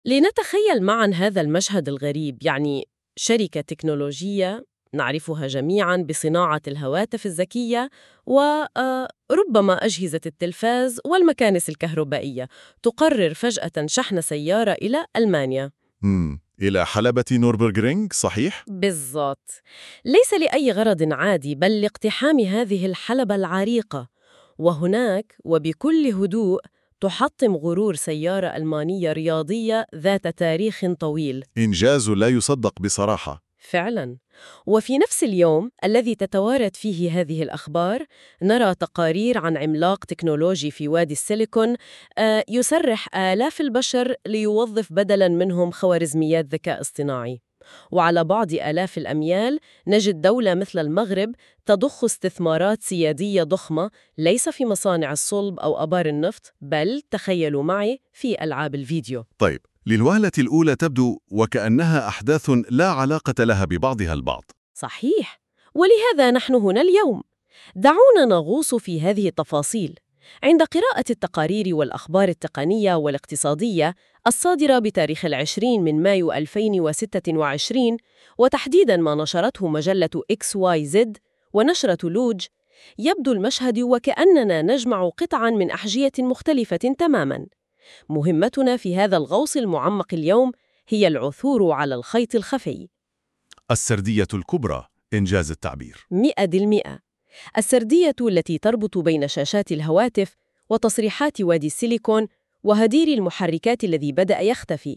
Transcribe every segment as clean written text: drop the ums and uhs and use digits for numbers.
لنتخيل معا هذا المشهد الغريب، شركة تكنولوجية نعرفها جميعا بصناعة الهواتف الذكية وربما أجهزة التلفاز والمكانس الكهربائية تقرر فجأة شحن سيارة إلى ألمانيا. إلى حلبة نوربرغرينغ، صحيح؟ بالضبط، ليس لأي غرض عادي بل لاقتحام هذه الحلبة العريقة، وهناك وبكل هدوء تحطم غرور سيارة ألمانية رياضية ذات تاريخ طويل. إنجاز لا يصدق بصراحة. فعلاً، وفي نفس اليوم الذي تتوارد فيه هذه الأخبار نرى تقارير عن عملاق تكنولوجي في وادي السيليكون يسرح آلاف البشر ليوظف بدلاً منهم خوارزميات ذكاء اصطناعي. وعلى بعد آلاف الأميال نجد دولة مثل المغرب تضخ استثمارات سيادية ضخمة ليس في مصانع الصلب أو آبار النفط، بل تخيلوا معي في ألعاب الفيديو. طيب، للوهلة الأولى تبدو وكأنها أحداث لا علاقة لها ببعضها البعض. صحيح، ولهذا نحن هنا اليوم. دعونا نغوص في هذه التفاصيل. عند قراءة التقارير والأخبار التقنية والاقتصادية الصادرة بتاريخ 20 من مايو 2026، وتحديداً ما نشرته مجلة XYZ ونشرة لوج، يبدو المشهد وكأننا نجمع قطعاً من أحجية مختلفة تماماً. مهمتنا في هذا الغوص المعمق اليوم هي العثور على الخيط الخفي. السردية الكبرى، إنجاز التعبير. 100%. السردية التي تربط بين شاشات الهواتف وتصريحات وادي السيليكون وهدير المحركات الذي بدأ يختفي.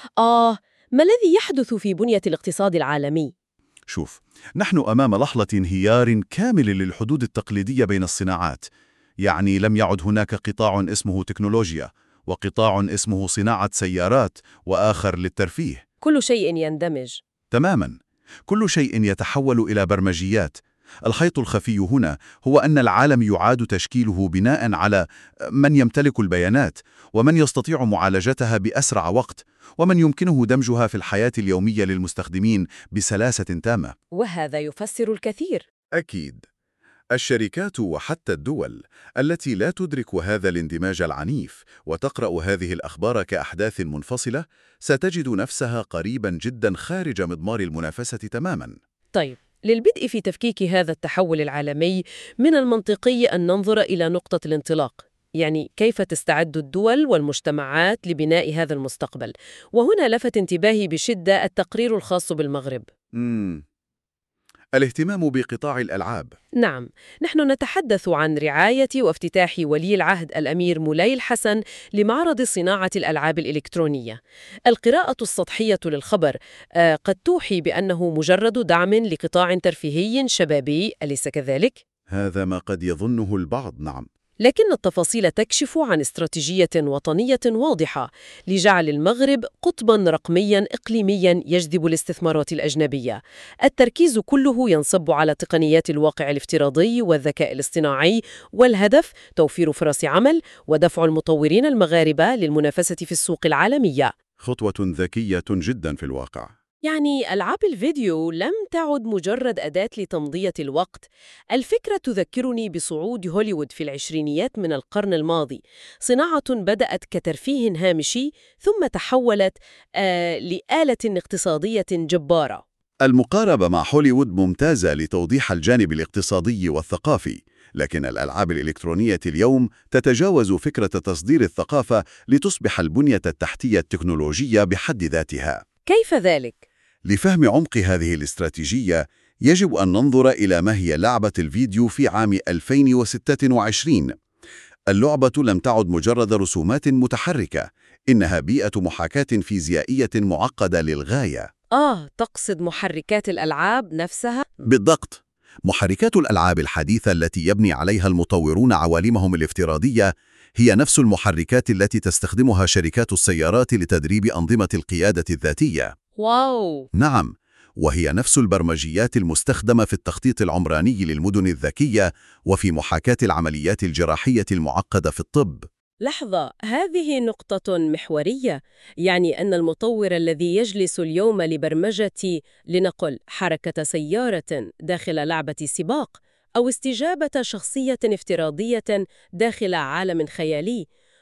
ما الذي يحدث في بنية الاقتصاد العالمي؟ شوف، نحن أمام لحظة انهيار كامل للحدود التقليدية بين الصناعات. لم يعد هناك قطاع اسمه تكنولوجيا، وقطاع اسمه صناعة سيارات، وآخر للترفيه. كل شيء يندمج. تماماً، كل شيء يتحول إلى برمجيات. الخيط الخفي هنا هو أن العالم يعاد تشكيله بناء على من يمتلك البيانات، ومن يستطيع معالجتها بأسرع وقت، ومن يمكنه دمجها في الحياة اليومية للمستخدمين بسلاسة تامة. وهذا يفسر الكثير. أكيد. الشركات وحتى الدول التي لا تدرك هذا الاندماج العنيف وتقرأ هذه الأخبار كأحداث منفصلة ستجد نفسها قريباً جداً خارج مضمار المنافسة تماماً. طيب، للبدء في تفكيك هذا التحول العالمي من المنطقي أن ننظر إلى نقطة الانطلاق، كيف تستعد الدول والمجتمعات لبناء هذا المستقبل. وهنا لفت انتباهي بشدة التقرير الخاص بالمغرب. الاهتمام بقطاع الألعاب. نعم، نحن نتحدث عن رعاية وافتتاح ولي العهد الأمير مولاي الحسن لمعرض صناعة الألعاب الإلكترونية. القراءة السطحية للخبر قد توحي بأنه مجرد دعم لقطاع ترفيهي شبابي، أليس كذلك؟ هذا ما قد يظنه البعض، نعم. لكن التفاصيل تكشف عن استراتيجية وطنية واضحة لجعل المغرب قطباً رقمياً إقليمياً يجذب الاستثمارات الأجنبية. التركيز كله ينصب على تقنيات الواقع الافتراضي والذكاء الاصطناعي، والهدف توفير فرص عمل ودفع المطورين المغاربة للمنافسة في السوق العالمية. خطوة ذكية جداً في الواقع. ألعاب الفيديو لم تعد مجرد أداة لتمضية الوقت. الفكرة تذكرني بصعود هوليوود في العشرينيات من القرن الماضي، صناعة بدأت كترفيه هامشي ثم تحولت لآلة اقتصادية جبارة. المقاربة مع هوليوود ممتازة لتوضيح الجانب الاقتصادي والثقافي، لكن الألعاب الإلكترونية اليوم تتجاوز فكرة تصدير الثقافة لتصبح البنية التحتية التكنولوجية بحد ذاتها. كيف ذلك؟ لفهم عمق هذه الاستراتيجية يجب أن ننظر إلى ما هي لعبة الفيديو في عام 2026. اللعبة لم تعد مجرد رسومات متحركة، إنها بيئة محاكاة فيزيائية معقدة للغاية. تقصد محركات الألعاب نفسها؟ بالضبط. محركات الألعاب الحديثة التي يبني عليها المطورون عوالمهم الافتراضية هي نفس المحركات التي تستخدمها شركات السيارات لتدريب أنظمة القيادة الذاتية. واو! نعم، وهي نفس البرمجيات المستخدمة في التخطيط العمراني للمدن الذكية وفي محاكاة العمليات الجراحية المعقدة في الطب. لحظة، هذه نقطة محورية. أن المطور الذي يجلس اليوم لبرمجة لنقل حركة سيارة داخل لعبة سباق أو استجابة شخصية افتراضية داخل عالم خيالي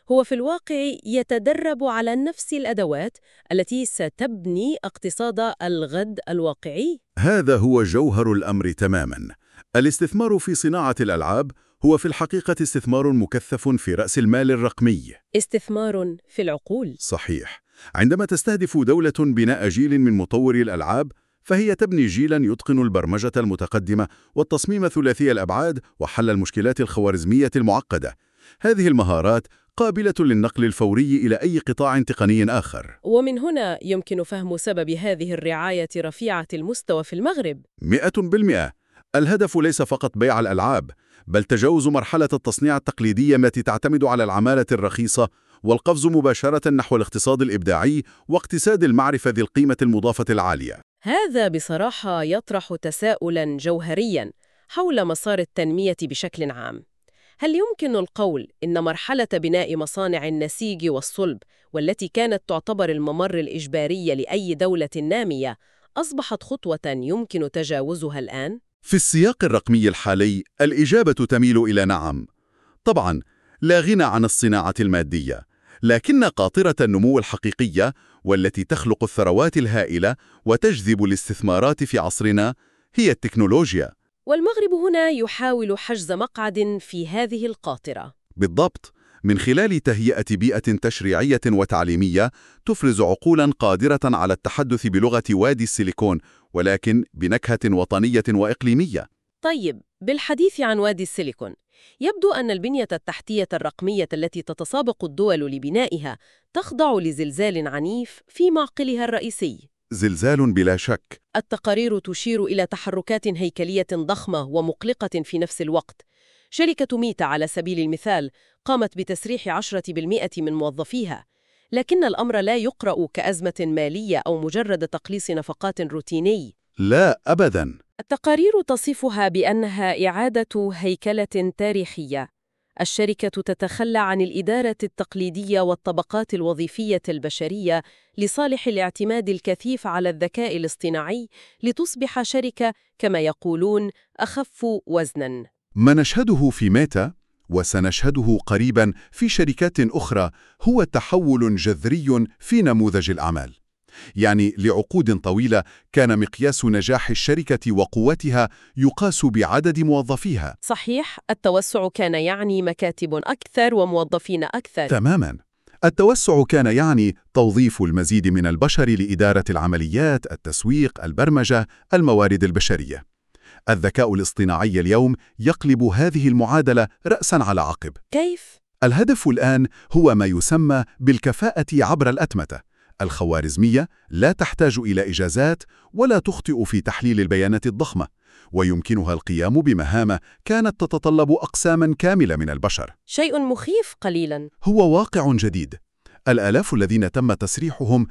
هو في الواقع يتدرب على نفس الأدوات التي ستبني اقتصاد الغد الواقعي. هذا هو جوهر الأمر تماماً. الاستثمار في صناعة الألعاب هو في الحقيقة استثمار مكثف في رأس المال الرقمي. استثمار في العقول. صحيح. عندما تستهدف دولة بناء جيل من مطوري الألعاب، فهي تبني جيلاً يتقن البرمجة المتقدمة والتصميم ثلاثي الأبعاد وحل المشكلات الخوارزمية المعقدة. هذه المهارات قابلة للنقل الفوري إلى أي قطاع تقني آخر. ومن هنا يمكن فهم سبب هذه الرعاية رفيعة المستوى في المغرب. 100%. الهدف ليس فقط بيع الألعاب، بل تجاوز مرحلة التصنيع التقليدية التي تعتمد على العمالة الرخيصة والقفز مباشرة نحو الاقتصاد الإبداعي واقتصاد المعرفة ذي القيمة المضافة العالية. هذا بصراحة يطرح تساؤلاً جوهرياً حول مسار التنمية بشكل عام. هل يمكن القول إن مرحلة بناء مصانع النسيج والصلب، والتي كانت تعتبر الممر الإجباري لأي دولة نامية، أصبحت خطوة يمكن تجاوزها الآن؟ في السياق الرقمي الحالي، الإجابة تميل إلى نعم. طبعاً، لا غنى عن الصناعة المادية، لكن قاطرة النمو الحقيقية والتي تخلق الثروات الهائلة وتجذب الاستثمارات في عصرنا هي التكنولوجيا. والمغرب هنا يحاول حجز مقعد في هذه القاطرة. بالضبط، من خلال تهيئة بيئة تشريعية وتعليمية تفرز عقولاً قادرة على التحدث بلغة وادي السيليكون، ولكن بنكهة وطنية وإقليمية. طيب، بالحديث عن وادي السيليكون، يبدو أن البنية التحتية الرقمية التي تتسابق الدول لبنائها تخضع لزلزال عنيف في معقلها الرئيسي. زلزال بلا شك. التقارير تشير إلى تحركات هيكلية ضخمة ومقلقة في نفس الوقت. شركة ميتا على سبيل المثال قامت بتسريح 10% من موظفيها، لكن الأمر لا يقرأ كأزمة مالية أو مجرد تقليص نفقات روتيني. لا أبداً. التقارير تصفها بأنها إعادة هيكلة تاريخية. الشركة تتخلى عن الإدارة التقليدية والطبقات الوظيفية البشرية لصالح الاعتماد الكثيف على الذكاء الاصطناعي لتصبح شركة، كما يقولون، أخف وزناً. ما نشهده في ميتا وسنشهده قريباً في شركات أخرى هو تحول جذري في نموذج الأعمال. يعني لعقود طويلة كان مقياس نجاح الشركة وقوتها يقاس بعدد موظفيها. صحيح، التوسع كان يعني مكاتب أكثر وموظفين أكثر. تماماً. التوسع كان يعني توظيف المزيد من البشر لإدارة العمليات، التسويق، البرمجة، الموارد البشرية. الذكاء الاصطناعي اليوم يقلب هذه المعادلة رأساً على عقب. كيف؟ الهدف الآن هو ما يسمى بالكفاءة عبر الأتمتة. الخوارزمية لا تحتاج إلى إجازات ولا تخطئ في تحليل البيانات الضخمة، ويمكنها القيام بمهام كانت تتطلب أقساماً كاملة من البشر. شيء مخيف قليلاً. هو واقع جديد. الآلاف الذين تم تسريحهم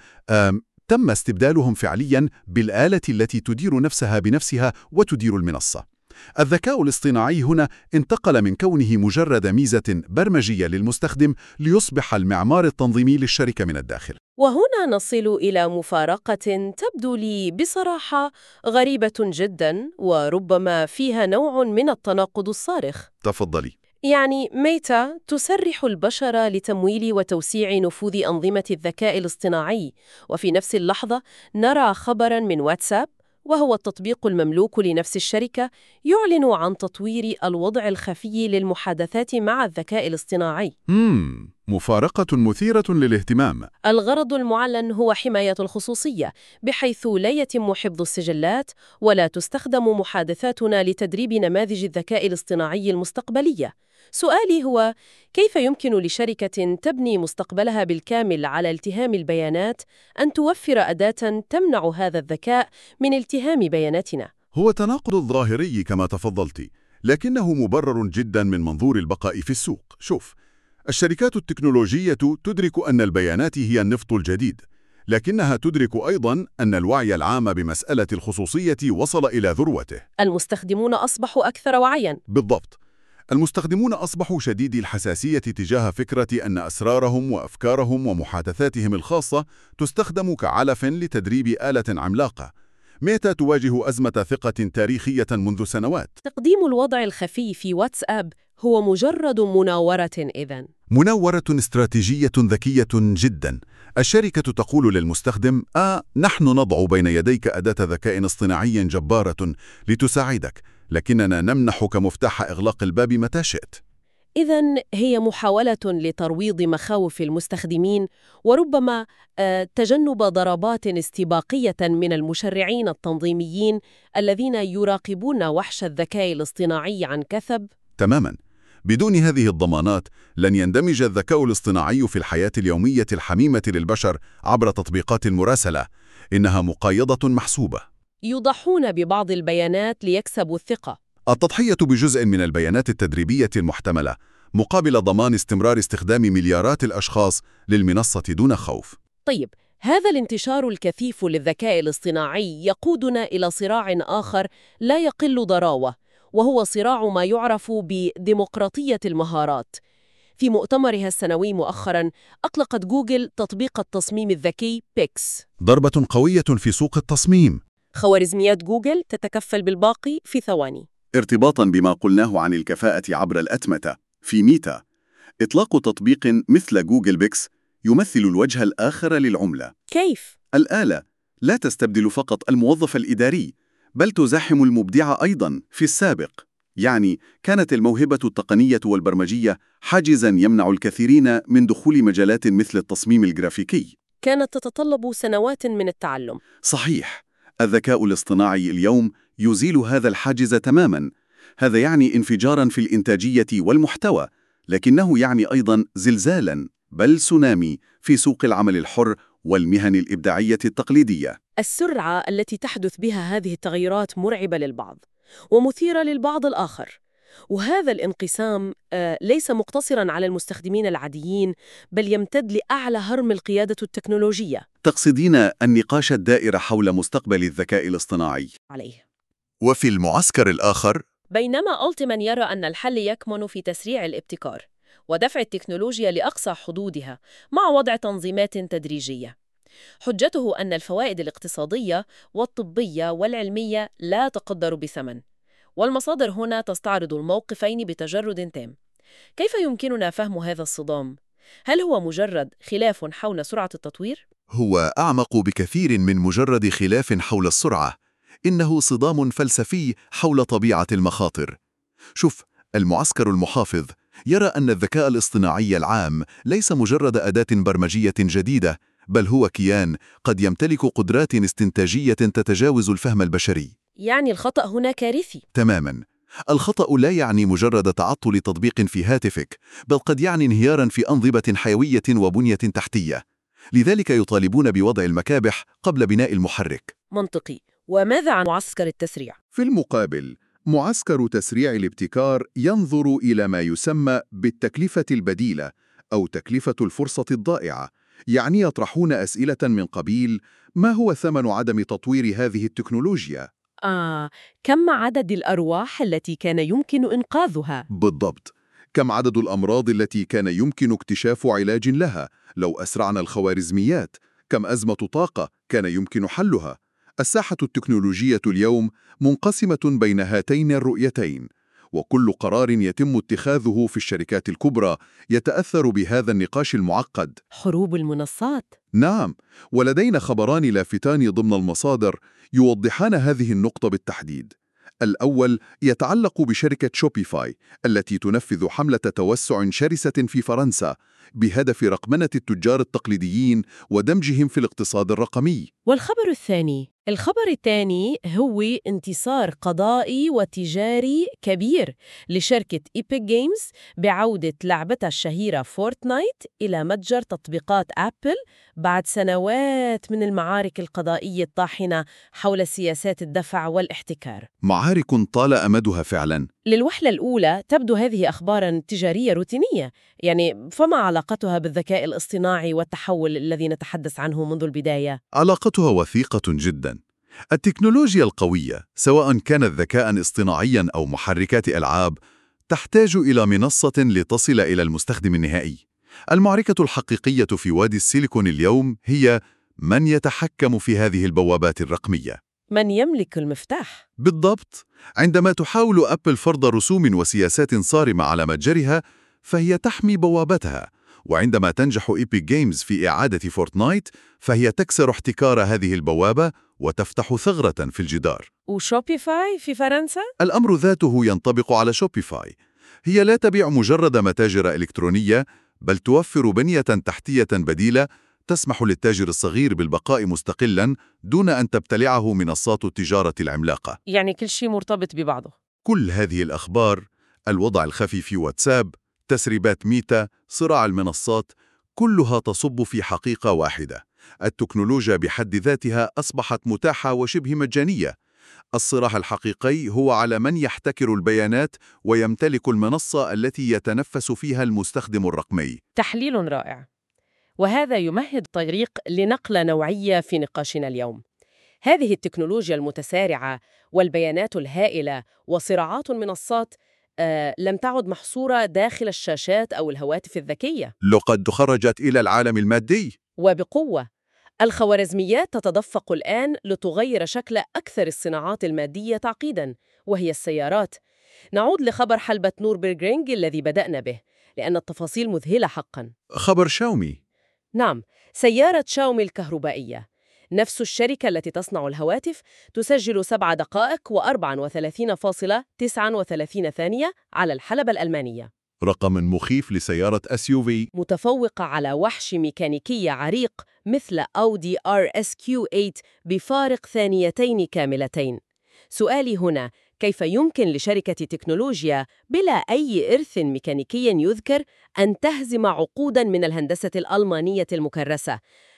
تم استبدالهم فعلياً بالآلة التي تدير نفسها بنفسها وتدير المنصة. الذكاء الاصطناعي هنا انتقل من كونه مجرد ميزة برمجية للمستخدم ليصبح المعمار التنظيمي للشركة من الداخل. وهنا نصل إلى مفارقة تبدو لي بصراحة غريبة جداً، وربما فيها نوع من التناقض الصارخ. تفضلي. يعني ميتا تسرح البشر لتمويل وتوسيع نفوذ أنظمة الذكاء الاصطناعي، وفي نفس اللحظة نرى خبراً من واتساب، وهو التطبيق المملوك لنفس الشركة، يعلن عن تطوير الوضع الخفي للمحادثات مع الذكاء الاصطناعي. مفارقة مثيرة للاهتمام. الغرض المعلن هو حماية الخصوصية، بحيث لا يتم حفظ السجلات ولا تستخدم محادثاتنا لتدريب نماذج الذكاء الاصطناعي المستقبلية. سؤالي هو: كيف يمكن لشركة تبني مستقبلها بالكامل على التهام البيانات أن توفر أداة تمنع هذا الذكاء من التهام بياناتنا؟ هو تناقض ظاهري كما تفضلت، لكنه مبرر جدا من منظور البقاء في السوق. شوف، الشركات التكنولوجية تدرك أن البيانات هي النفط الجديد، لكنها تدرك أيضاً أن الوعي العام بمسألة الخصوصية وصل إلى ذروته. المستخدمون أصبحوا أكثر وعياً. بالضبط. المستخدمون أصبحوا شديدي الحساسية تجاه فكرة أن أسرارهم وأفكارهم ومحادثاتهم الخاصة تستخدم كعلف لتدريب آلة عملاقة. ميتا تواجه أزمة ثقة تاريخية منذ سنوات. تقديم الوضع الخفي في واتساب هو مجرد مناورة إذن. مناورة استراتيجية ذكية جدا. الشركة تقول للمستخدم: نحن نضع بين يديك أداة ذكاء اصطناعي جبارة لتساعدك، لكننا نمنحك مفتاح إغلاق الباب متى شئت. إذن هي محاولة لترويض مخاوف المستخدمين وربما تجنب ضربات استباقية من المشرعين التنظيميين الذين يراقبون وحش الذكاء الاصطناعي عن كثب. تماماً. بدون هذه الضمانات لن يندمج الذكاء الاصطناعي في الحياة اليومية الحميمة للبشر عبر تطبيقات المراسلة. إنها مقايضة محسوبة. يضحون ببعض البيانات ليكسبوا الثقة. التضحية بجزء من البيانات التدريبية المحتملة مقابل ضمان استمرار استخدام مليارات الأشخاص للمنصة دون خوف. طيب، هذا الانتشار الكثيف للذكاء الاصطناعي يقودنا إلى صراع آخر لا يقل ضراوة، وهو صراع ما يعرف بديمقراطية المهارات. في مؤتمرها السنوي مؤخراً أطلقت جوجل تطبيق التصميم الذكي بيكس. ضربة قوية في سوق التصميم. خوارزميات جوجل تتكفل بالباقي في ثواني. ارتباطاً بما قلناه عن الكفاءة عبر الأتمتة في ميتا، إطلاق تطبيق مثل جوجل بيكس يمثل الوجه الآخر للعملة. كيف؟ الآلة لا تستبدل فقط الموظف الإداري، بل تزاحم المبدع أيضاً. في السابق يعني كانت الموهبة التقنية والبرمجية حاجزاً يمنع الكثيرين من دخول مجالات مثل التصميم الجرافيكي. كانت تتطلب سنوات من التعلم. صحيح. الذكاء الاصطناعي اليوم يزيل هذا الحاجز تماماً. هذا يعني انفجاراً في الإنتاجية والمحتوى، لكنه يعني أيضاً زلزالاً بل سونامي في سوق العمل الحر والمهن الإبداعية التقليدية. السرعة التي تحدث بها هذه التغيرات مرعبة للبعض ومثيرة للبعض الآخر، وهذا الانقسام ليس مقتصراً على المستخدمين العاديين، بل يمتد لأعلى هرم القيادة التكنولوجية. تقصدين النقاش الدائر حول مستقبل الذكاء الاصطناعي عليه. وفي المعسكر الآخر، بينما ألتمان يرى أن الحل يكمن في تسريع الابتكار ودفع التكنولوجيا لأقصى حدودها مع وضع تنظيمات تدريجية. حجته أن الفوائد الاقتصادية والطبية والعلمية لا تقدر بثمن، والمصادر هنا تستعرض الموقفين بتجرد تام. كيف يمكننا فهم هذا الصدام؟ هل هو مجرد خلاف حول سرعة التطوير؟ هو أعمق بكثير من مجرد خلاف حول السرعة. إنه صدام فلسفي حول طبيعة المخاطر. شوف، المعسكر المحافظ يرى أن الذكاء الاصطناعي العام ليس مجرد أداة برمجية جديدة، بل هو كيان قد يمتلك قدرات استنتاجية تتجاوز الفهم البشري. يعني الخطأ هنا كارثي. تماماً. الخطأ لا يعني مجرد تعطل تطبيق في هاتفك، بل قد يعني انهياراً في أنظمة حيوية وبنية تحتية. لذلك يطالبون بوضع المكابح قبل بناء المحرك. منطقي. وماذا عن معسكر التسريع؟ في المقابل، معسكر تسريع الابتكار ينظر إلى ما يسمى بالتكلفة البديلة أو تكلفة الفرصة الضائعة. يعني يطرحون أسئلة من قبيل: ما هو ثمن عدم تطوير هذه التكنولوجيا؟ كم عدد الأرواح التي كان يمكن إنقاذها؟ بالضبط. كم عدد الأمراض التي كان يمكن اكتشاف علاج لها لو أسرعنا الخوارزميات؟ كم أزمة طاقة كان يمكن حلها؟ الساحة التكنولوجية اليوم منقسمة بين هاتين الرؤيتين، وكل قرار يتم اتخاذه في الشركات الكبرى يتأثر بهذا النقاش المعقد. حروب المنصات. نعم، ولدينا خبران لافتان ضمن المصادر يوضحان هذه النقطة بالتحديد. الأول يتعلق بشركة شوبيفاي التي تنفذ حملة توسع شرسة في فرنسا بهدف رقمنة التجار التقليديين ودمجهم في الاقتصاد الرقمي. الخبر الثاني هو انتصار قضائي وتجاري كبير لشركة إيبك جيمز بعودة لعبتها الشهيرة فورتنايت إلى متجر تطبيقات أبل بعد سنوات من المعارك القضائية الطاحنة حول سياسات الدفع والاحتكار. معارك طال أمدها فعلاً. للوهلة الأولى تبدو هذه أخباراً تجارية روتينية، فما علاقتها بالذكاء الاصطناعي والتحول الذي نتحدث عنه منذ البداية؟ علاقتها وثيقة جداً. التكنولوجيا القوية، سواء كانت ذكاء اصطناعياً أو محركات ألعاب، تحتاج إلى منصة لتصل إلى المستخدم النهائي. المعركة الحقيقية في وادي السيليكون اليوم هي من يتحكم في هذه البوابات الرقمية. من يملك المفتاح؟ بالضبط. عندما تحاول أبل فرض رسوم وسياسات صارمة على متجرها، فهي تحمي بوابتها، وعندما تنجح إيبك جيمز في إعادة فورتنايت فهي تكسر احتكار هذه البوابة وتفتح ثغرة في الجدار. وشوبيفاي في فرنسا؟ الأمر ذاته ينطبق على شوبيفاي. هي لا تبيع مجرد متاجر إلكترونية، بل توفر بنية تحتية بديلة تسمح للتاجر الصغير بالبقاء مستقلاً دون أن تبتلعه منصات التجارة العملاقة. يعني كل شيء مرتبط ببعضه. كل هذه الأخبار، الوضع الخفي في واتساب، تسريبات ميتا، صراع المنصات، كلها تصب في حقيقة واحدة: التكنولوجيا بحد ذاتها أصبحت متاحة وشبه مجانية. الصراع الحقيقي هو على من يحتكر البيانات ويمتلك المنصة التي يتنفس فيها المستخدم الرقمي. تحليل رائع. وهذا يمهد طريق لنقلة نوعية في نقاشنا اليوم. هذه التكنولوجيا المتسارعة والبيانات الهائلة وصراعات المنصات لم تعد محصورة داخل الشاشات أو الهواتف الذكية. لقد خرجت إلى العالم المادي. وبقوة. الخوارزميات تتدفق الآن لتغير شكل أكثر الصناعات المادية تعقيداً، وهي السيارات. نعود لخبر حلبة نوربرغرينغ الذي بدأنا به، لأن التفاصيل مذهلة حقاً. خبر شاومي. نعم، سيارة شاومي الكهربائية، نفس الشركة التي تصنع الهواتف، تسجل 7 دقائق و34.39 ثانية على الحلبة الألمانية. رقم مخيف لسيارة SUV. متفوقة على وحش ميكانيكي عريق مثل أودي RSQ8 بفارق ثانيتين كاملتين. سؤالي هنا: كيف يمكن لشركة تكنولوجيا بلا أي إرث ميكانيكي يذكر أن تهزم عقوداً من الهندسة الألمانية المكرسة؟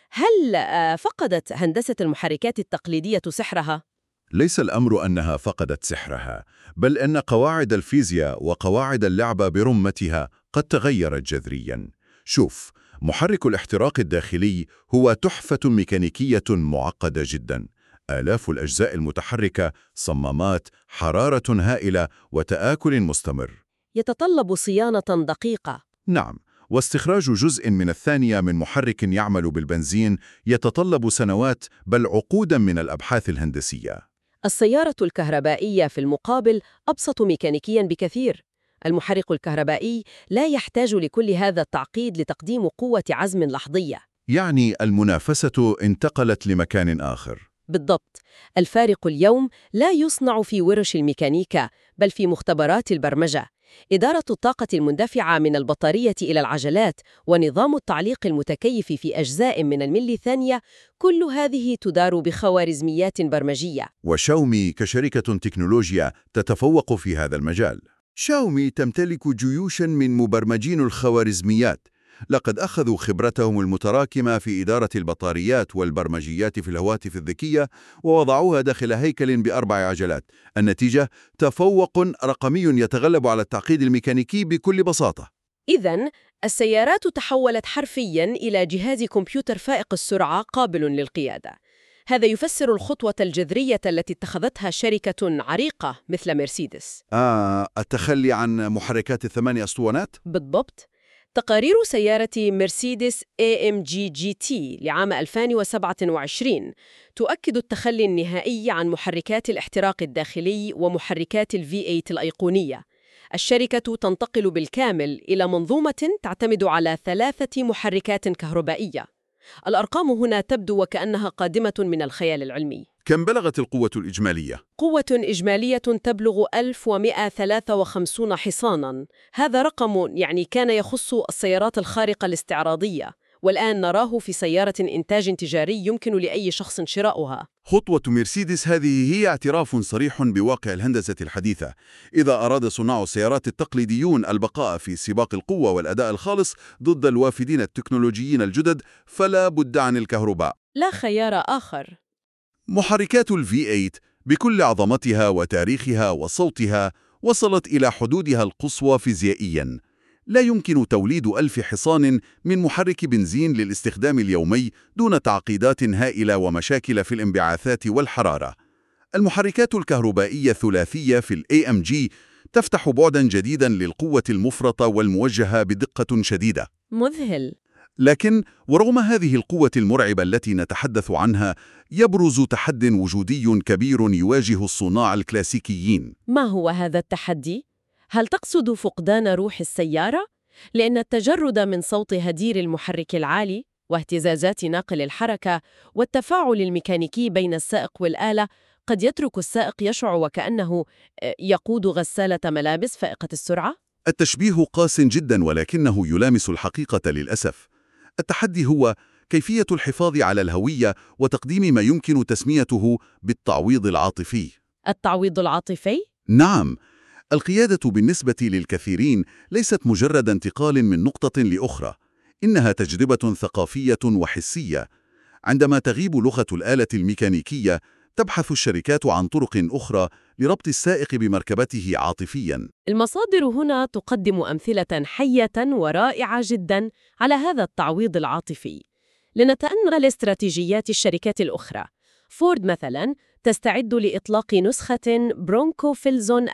هل فقدت هندسة المحركات التقليدية سحرها؟ ليس الأمر أنها فقدت سحرها، بل أن قواعد الفيزياء وقواعد اللعبة برمتها قد تغيرت جذرياً. شوف، محرك الاحتراق الداخلي هو تحفة ميكانيكية معقدة جداً. آلاف الأجزاء المتحركة، صمامات، حرارة هائلة وتآكل مستمر. يتطلب صيانة دقيقة. نعم، واستخراج جزء من الثانية من محرك يعمل بالبنزين يتطلب سنوات بل عقوداً من الأبحاث الهندسية. السيارة الكهربائية في المقابل أبسط ميكانيكياً بكثير. المحرك الكهربائي لا يحتاج لكل هذا التعقيد لتقديم قوة عزم لحظية. يعني المنافسة انتقلت لمكان آخر. بالضبط. الفارق اليوم لا يصنع في ورش الميكانيكا، بل في مختبرات البرمجة. إدارة الطاقة المندفعة من البطارية إلى العجلات، ونظام التعليق المتكيف في أجزاء من الملي ثانية، كل هذه تدار بخوارزميات برمجية. وشاومي كشركة تكنولوجيا تتفوق في هذا المجال. شاومي تمتلك جيوشاً من مبرمجين الخوارزميات. لقد أخذوا خبرتهم المتراكمة في إدارة البطاريات والبرمجيات في الهواتف الذكية ووضعوها داخل هيكل ب4 عجلات. النتيجة: تفوق رقمي يتغلب على التعقيد الميكانيكي بكل بساطة. إذن، السيارات تحولت حرفياً إلى جهاز كمبيوتر فائق السرعة قابل للقيادة. هذا يفسر الخطوة الجذرية التي اتخذتها شركة عريقة مثل مرسيدس. التخلي عن محركات ال8 أسطوانات؟ بالضبط. تقارير سيارة مرسيدس AMG GT لعام 2027 تؤكد التخلي النهائي عن محركات الاحتراق الداخلي ومحركات V8 الأيقونية. الشركة تنتقل بالكامل إلى منظومة تعتمد على 3 محركات كهربائية. الأرقام هنا تبدو وكأنها قادمة من الخيال العلمي. كم بلغت القوة الإجمالية؟ قوة إجمالية تبلغ 1153 حصاناً. هذا رقم كان يخص السيارات الخارقة الاستعراضية، والآن نراه في سيارة إنتاج تجاري يمكن لأي شخص شراؤها. خطوة مرسيدس هذه هي اعتراف صريح بواقع الهندسة الحديثة. إذا أراد صناع السيارات التقليديون البقاء في سباق القوة والأداء الخالص ضد الوافدين التكنولوجيين الجدد، فلا بد عن الكهرباء. لا خيار آخر. محركات الV8 بكل عظمتها وتاريخها وصوتها وصلت إلى حدودها القصوى فيزيائياً. لا يمكن توليد 1000 حصان من محرك بنزين للاستخدام اليومي دون تعقيدات هائلة ومشاكل في الانبعاثات والحرارة. المحركات الكهربائية الثلاثية في AMG تفتح بعداً جديداً للقوة المفرطة والموجهة بدقة شديدة. مذهل. لكن ورغم هذه القوة المرعبة التي نتحدث عنها، يبرز تحد وجودي كبير يواجه الصناع الكلاسيكيين. ما هو هذا التحدي؟ هل تقصد فقدان روح السيارة؟ لأن التجرد من صوت هدير المحرك العالي واهتزازات ناقل الحركة والتفاعل الميكانيكي بين السائق والآلة قد يترك السائق يشعر وكأنه يقود غسالة ملابس فائقة السرعة. التشبيه قاس جدا ولكنه يلامس الحقيقة للأسف. التحدي هو كيفية الحفاظ على الهوية وتقديم ما يمكن تسميته بالتعويض العاطفي. التعويض العاطفي؟ نعم، القيادة بالنسبة للكثيرين ليست مجرد انتقال من نقطة لأخرى، إنها تجربة ثقافية وحسية. عندما تغيب لغة الآلة الميكانيكية، تبحث الشركات عن طرق أخرى لربط السائق بمركبته عاطفياً. المصادر هنا تقدم أمثلة حية ورائعة جداً على هذا التعويض العاطفي. لنتأمل استراتيجيات الشركات الأخرى. فورد مثلاً تستعد لإطلاق نسخة برونكو فيلزون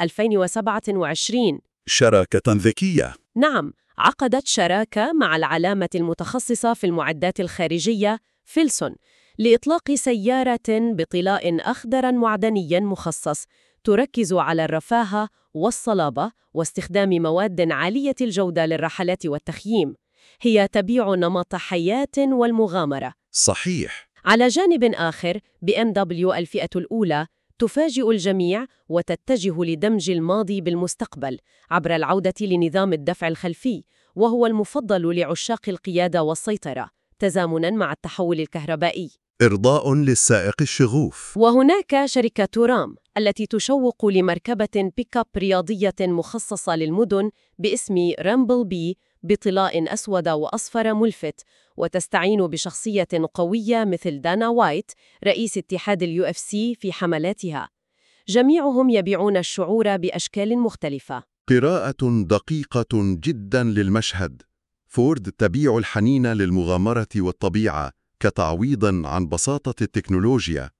2027. شراكة ذكية. نعم، عقدت شراكة مع العلامة المتخصصة في المعدات الخارجية فيلسون لإطلاق سيارة بطلاء أخضر معدني مخصص تركز على الرفاهة والصلابة واستخدام مواد عالية الجودة للرحلات والتخييم. هي تبيع نمط حياة والمغامرة. صحيح. على جانب آخر، BMW الفئة الأولى تفاجئ الجميع وتتجه لدمج الماضي بالمستقبل عبر العودة لنظام الدفع الخلفي، وهو المفضل لعشاق القيادة والسيطرة، تزامناً مع التحول الكهربائي. إرضاء للسائق الشغوف. وهناك شركة رام التي تشوق لمركبة بيك اب رياضية مخصصة للمدن باسم رامبل بي بطلاء أسود وأصفر ملفت، وتستعين بشخصية قوية مثل دانا وايت رئيس اتحاد UFC في حملاتها. جميعهم يبيعون الشعور بأشكال مختلفة. قراءة دقيقة جدا للمشهد. فورد تبيع الحنين للمغامرة والطبيعة كتعويض عن بساطة التكنولوجيا.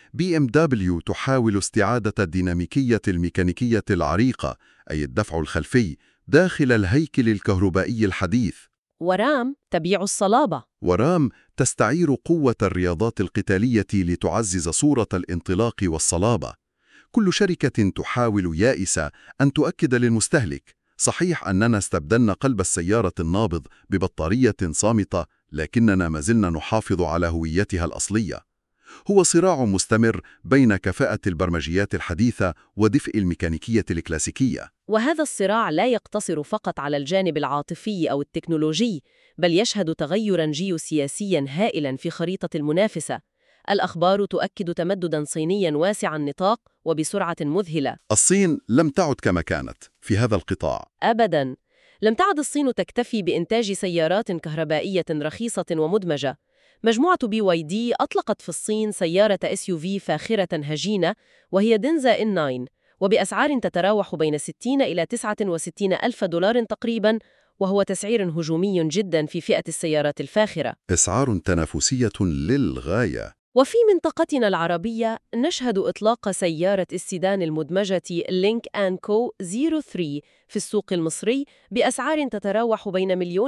BMW تحاول استعادة الديناميكية الميكانيكية العريقة، أي الدفع الخلفي، داخل الهيكل الكهربائي الحديث. ورام تبيع الصلابة. ورام تستعير قوة الرياضات القتالية لتعزز صورة الانطلاق والصلابة. كل شركة تحاول يائسة أن تؤكد للمستهلك: صحيح أننا استبدلنا قلب السيارة النابض ببطارية صامتة، لكننا ما زلنا نحافظ على هويتها الأصلية. هو صراع مستمر بين كفاءة البرمجيات الحديثة ودفء الميكانيكية الكلاسيكية. وهذا الصراع لا يقتصر فقط على الجانب العاطفي أو التكنولوجي، بل يشهد تغيراً جيوسياسياً هائلاً في خريطة المنافسة. الأخبار تؤكد تمدداً صينياً واسع النطاق وبسرعة مذهلة. الصين لم تعد كما كانت في هذا القطاع. أبداً. لم تعد الصين تكتفي بإنتاج سيارات كهربائية رخيصة ومدمجة. مجموعة BYD أطلقت في الصين سيارة SUV فاخرة هجينة، وهي دنزا N9، وبأسعار تتراوح بين 60 إلى 69 ألف دولار تقريباً، وهو تسعير هجومي جداً في فئة السيارات الفاخرة. إسعار تنافسية للغاية. وفي منطقتنا العربية نشهد إطلاق سيارة السيدان المدمجة لينك آن كو 03 في السوق المصري بأسعار تتراوح بين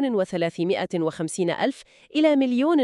1,350,000 إلى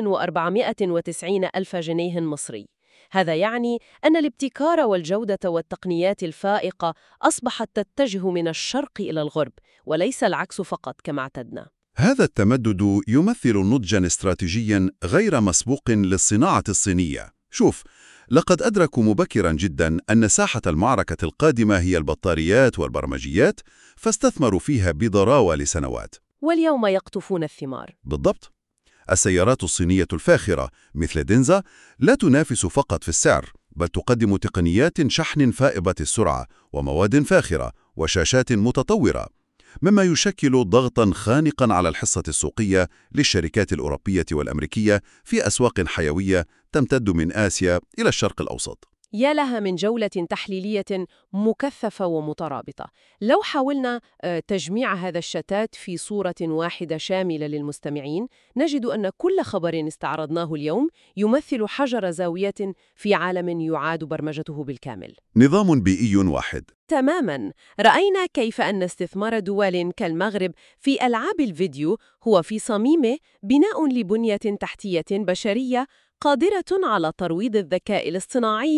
1,490,000 جنيه مصري. هذا يعني أن الابتكار والجودة والتقنيات الفائقة أصبحت تتجه من الشرق إلى الغرب، وليس العكس فقط كما اعتدنا. هذا التمدد يمثل نضجاً استراتيجياً غير مسبوق للصناعة الصينية. شوف، لقد أدركوا مبكراً جداً أن ساحة المعركة القادمة هي البطاريات والبرمجيات، فاستثمروا فيها بضراوة لسنوات. واليوم يقطفون الثمار. بالضبط. السيارات الصينية الفاخرة مثل دنزا لا تنافس فقط في السعر، بل تقدم تقنيات شحن فائقة السرعة ومواد فاخرة وشاشات متطورة، مما يشكل ضغطاً خانقاً على الحصة السوقية للشركات الأوروبية والأمريكية في أسواق حيوية تمتد من آسيا إلى الشرق الأوسط. يا لها من جولة تحليلية مكثفة ومترابطة. لو حاولنا تجميع هذا الشتات في صورة واحدة شاملة للمستمعين، نجد أن كل خبر استعرضناه اليوم يمثل حجر زاوية في عالم يعاد برمجته بالكامل. نظام بيئي واحد. تماماً. رأينا كيف أن استثمار دول كالمغرب في ألعاب الفيديو هو في صميمه بناء لبنية تحتية بشرية قادرة على ترويض الذكاء الاصطناعي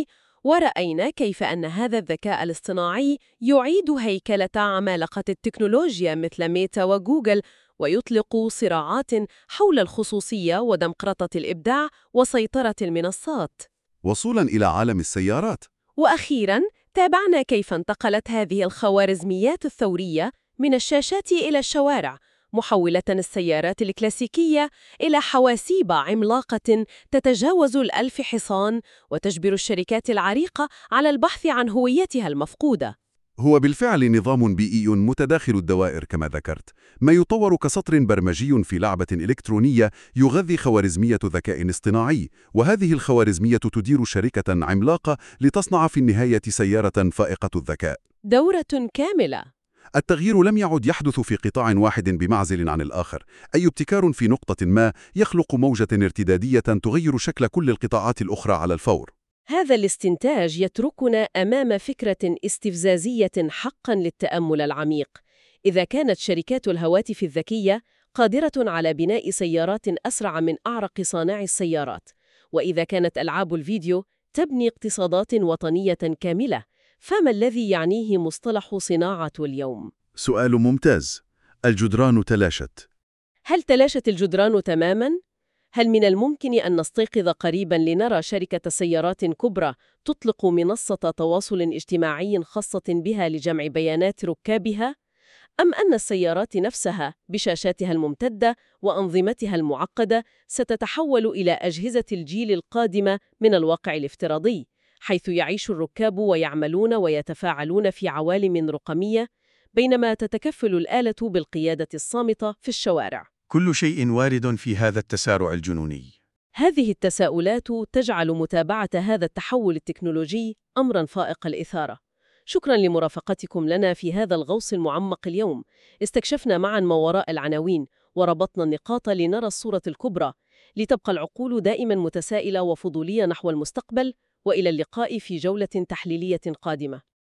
ورأينا كيف أن هذا الذكاء الاصطناعي يعيد هيكلة عمالقة التكنولوجيا مثل ميتا وجوجل، ويطلق صراعات حول الخصوصية ودمقرطة الإبداع وسيطرة المنصات. وصولاً إلى عالم السيارات. وأخيراً، تابعنا كيف انتقلت هذه الخوارزميات الثورية من الشاشات إلى الشوارع، محولة السيارات الكلاسيكية إلى حواسيب عملاقة تتجاوز 1000 حصان، وتجبر الشركات العريقة على البحث عن هويتها المفقودة. هو بالفعل نظام بيئي متداخل الدوائر كما ذكرت، ما يطور كسطر برمجي في لعبة إلكترونية يغذي خوارزمية ذكاء اصطناعي، وهذه الخوارزمية تدير شركة عملاقة لتصنع في النهاية سيارة فائقة الذكاء. دورة كاملة. التغيير لم يعد يحدث في قطاع واحد بمعزل عن الآخر، أي ابتكار في نقطة ما يخلق موجة ارتدادية تغير شكل كل القطاعات الأخرى على الفور. هذا الاستنتاج يتركنا أمام فكرة استفزازية حقاً للتأمل العميق. إذا كانت شركات الهواتف الذكية قادرة على بناء سيارات أسرع من أعرق صانعي السيارات، وإذا كانت ألعاب الفيديو تبني اقتصادات وطنية كاملة، فما الذي يعنيه مصطلح صناعة اليوم؟ سؤال ممتاز. الجدران تلاشت. هل تلاشت الجدران تماماً؟ هل من الممكن أن نستيقظ قريباً لنرى شركة سيارات كبرى تطلق منصة تواصل اجتماعي خاصة بها لجمع بيانات ركابها؟ أم أن السيارات نفسها بشاشاتها الممتدة وأنظمتها المعقدة ستتحول إلى أجهزة الجيل القادمة من الواقع الافتراضي، حيث يعيش الركاب ويعملون ويتفاعلون في عوالم رقمية، بينما تتكفل الآلة بالقيادة الصامتة في الشوارع؟ كل شيء وارد في هذا التسارع الجنوني. هذه التساؤلات تجعل متابعة هذا التحول التكنولوجي أمراً فائق الإثارة. شكراً لمرافقتكم لنا في هذا الغوص المعمق اليوم. استكشفنا معاً ما وراء العناوين، وربطنا النقاط لنرى الصورة الكبرى، لتبقى العقول دائماً متسائلة وفضولية نحو المستقبل. وإلى اللقاء في جولة تحليلية قادمة.